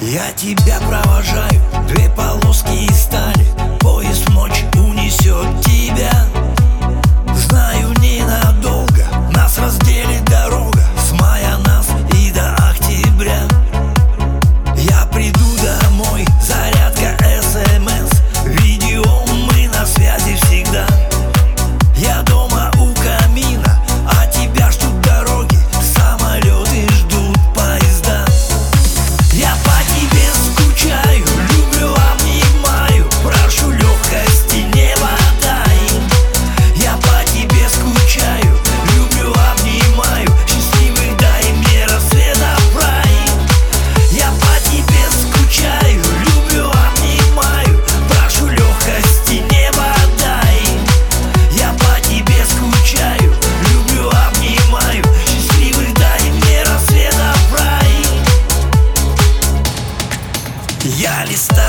Я тебя провожаю, две полоски из стали. Поезд в ночь унесет тебя. Знаю, ненадолго нас разделит дорога. С мая нас и до октября. Я приду домой, зарядка СМС. Видео, мы на связи всегда. Я дома у камина, а тебя ждут дороги, самолеты ждут поезда. Я по тебе скучаю, люблю, обнимаю, прошу легкости, не водай. Я по тебе скучаю, люблю, обнимаю, счастливых дай мне рассветов рай. Я по тебе скучаю, люблю, обнимаю, прошу легкости, не водай. Я по тебе скучаю, люблю, обнимаю, счастливых дай мне рассветов рай. Я листаю